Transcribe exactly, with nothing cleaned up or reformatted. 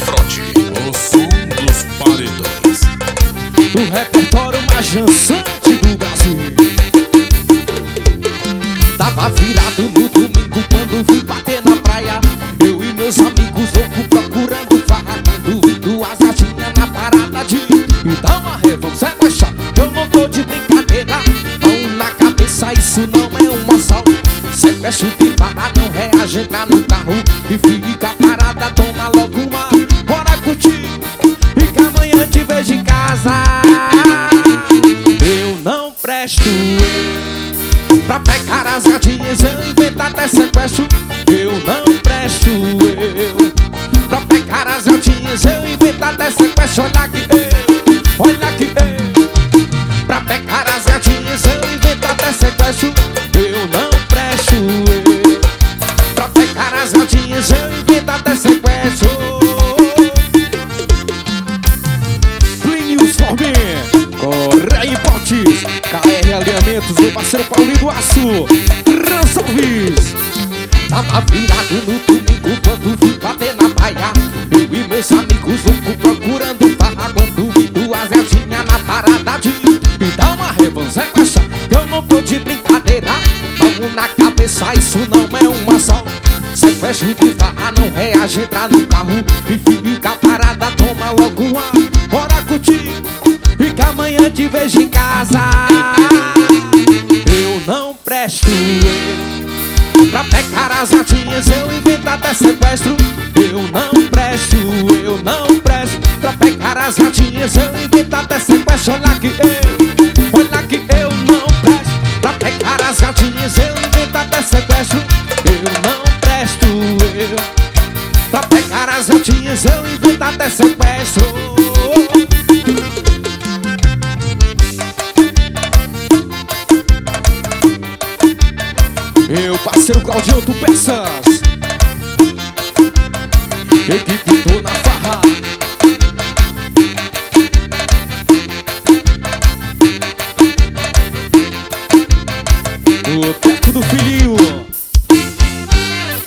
Frote, o som dos paredões. O repertório mais dançante do Brasil. Tava virado no domingo quando vim bater na praia. Eu e meus amigos loucos procurando farra. Quando vi duas gatinhas na parada de então a vamos sequestrar. Eu não tô de brincadeira. Mão na cabeça, isso não é um assalto. Sequestro de farra, não reage, entra no carro e fica parada, toma logo uma. Bora curtir e que amanhã te vejo em casa. Eu não presto pra pegar as gatinhas, eu invento até sequestro. Eu não presto eu pra pegar as gatinhas, eu invento até sequestro. Olha aqui eu, olha aqui eu. Pra pegar as gatinhas, eu invento até sequestro. Eu não presto eu pra pegar as gatinhas, eu invento até sequestro. Plinius Formin, Correia Importes, K R Alinhamentos, meu parceiro Paulinho do Aço, Rançalves. Tava virado no domingo quando fui bater na praia. Eu e meus amigos loucos procurando farra. Quando vi duas gatinhas na parada de então uma revança é essa. Eu não tô de brincadeira. Mão na cabeça, isso não é um assalto. Sequestro de farra, não reage, entra no carro e fica parada, toma logo uma. Bora curtir e que amanhã te vejo em casa. Eu não presto pra pegar as gatinhas, eu invento até sequestro. Eu não presto, eu não presto pra pegar as gatinhas, eu invento até sequestro. Olha que eu, olha que eu não presto pra pegar as gatinhas, eu invento até sequestro. Eu não presto eu pra pegar as gatinhas, eu invento até sequestro. Meu parceiro Claudio, tu peças. Equipe tô na farra.